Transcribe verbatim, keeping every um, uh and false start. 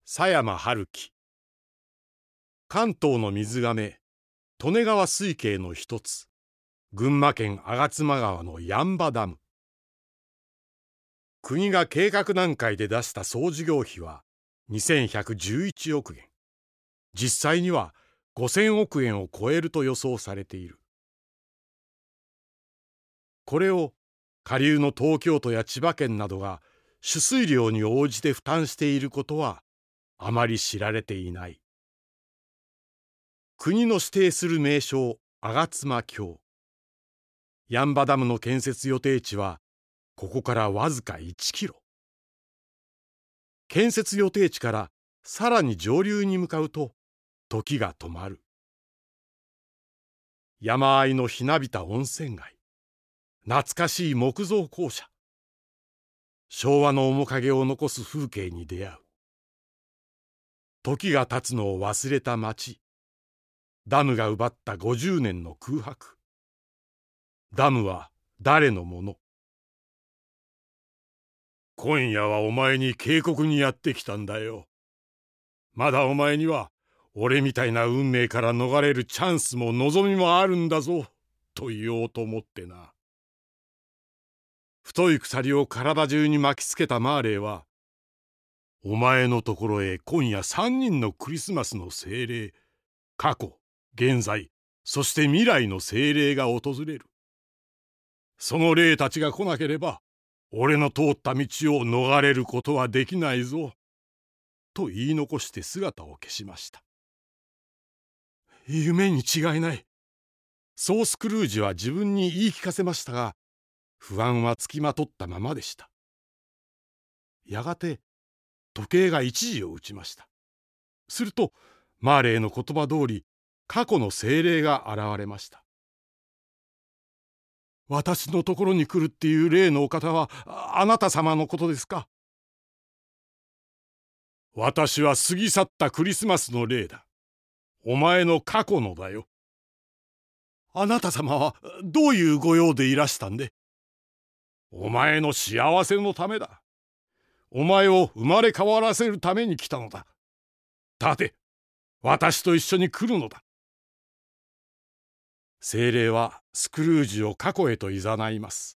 佐山春樹。関東の水がめ、利根川水系の一つ、群馬県吾妻川の八ッ場ダム。国が計画段階で出した総事業費はにせんひゃくじゅういちおくえん。実際にはごせんおくえんを超えると予想されている。これを下流の東京都や千葉県などが取水量に応じて負担していることはあまり知られていない。国の指定する名称吾妻峡。八ッ場ダムの建設予定地はここからわずかいちキロ。建設予定地からさらに上流に向かうと時が止まる。山あいのひなびた温泉街、懐かしい木造校舎、昭和の面影を残す風景に出会う。時が経つのを忘れた街、ダムが奪ったごじゅうねんの空白。ダムは誰のもの？今夜はお前に警告にやってきたんだよ。まだお前には俺みたいな運命から逃れるチャンスも望みもあるんだぞ、と言おうと思ってな。太い鎖を体中に巻きつけたマーレーは、お前のところへ今夜三人のクリスマスの精霊、過去、現在、そして未来の精霊が訪れる。その霊たちが来なければ、俺の通った道を逃れることはできないぞ。と言い残して姿を消しました。夢に違いない。そうスクルージは自分に言い聞かせましたが、不安はつきまとったままでした。やがて時計が一時を打ちました。するとマーレーの言葉通り、過去の精霊が現れました。私のところに来るっていう霊のお方はあなた様のことですか？私は過ぎ去ったクリスマスの霊だ。お前の過去のだよ。あなた様はどういうご用でいらしたんで？お前の幸せのためだ。お前を生まれ変わらせるために来たのだ。立て、私と一緒に来るのだ。精霊はスクルージを過去へと誘います。